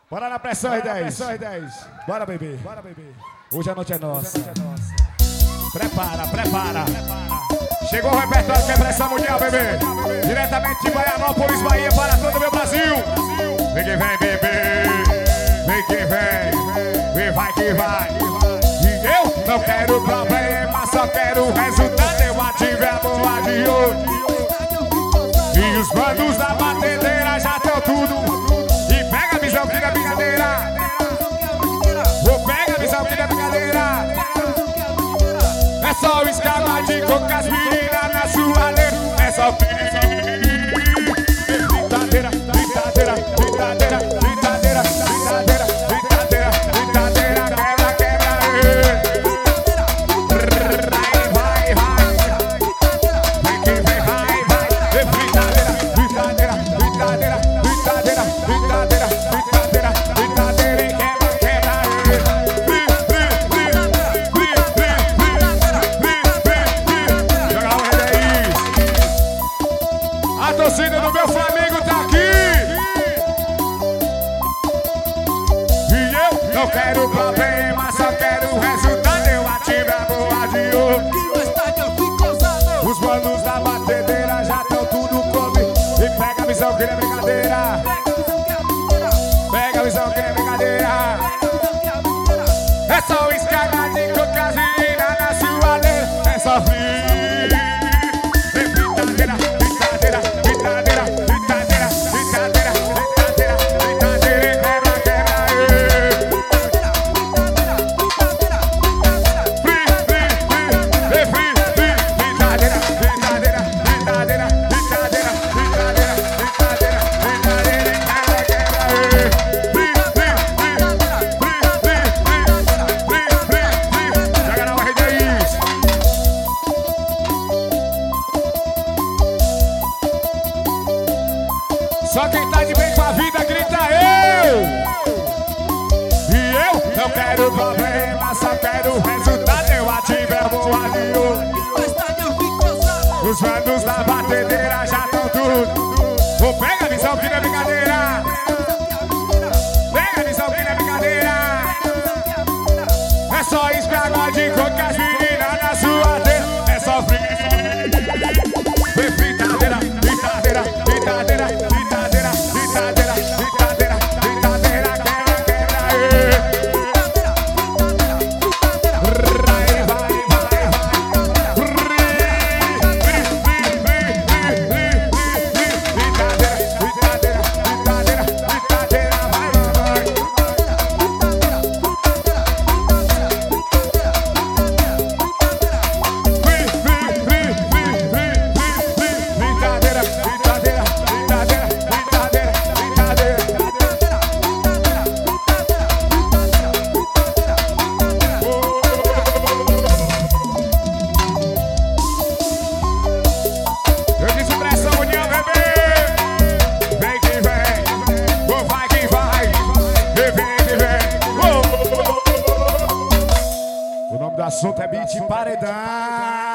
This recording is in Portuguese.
Bora na pressão, R10. Bora, bebê. Hoje a noite é nossa. Prepara. Chegou o repertório que é pressão mundial, bebê. Diretamente de Baianópolis, Bahia, para todo o meu Brasil. Vem que vem, bebê. Vem que vem. E vai que vai. E eu não quero problema, só quero o resultado. Eu ative a boa de hoje. E os bandos da batedeira já estão tudo. E pega a visão que é brincadeira. Ou pega a visão que é brincadeira. É só o escaladinho com as meninas na sua letra. É só brincadeira. A torcida do meu Flamengo tá aqui. E eu não quero problema, só quero o resultado. Eu ativo a boa de ouro. Os manos da batedeira já estão tudo comigo. E pega a visão que não é brincadeira. Pega a visão que não é brincadeira. É só o escaladinho com as meninas na sua letra. É só só quem tá de bem com a vida grita eu. E eu não quero problema, só quero o resultado. Eu ativo a boa de ouro. Os bandos da batedeira já estão tudo. Ou pega a visão que não é brincadeira. Pega a visão que não é brincadeira. É só escaladinho com as meninas na sua letra. É só o assunto é beat paredão.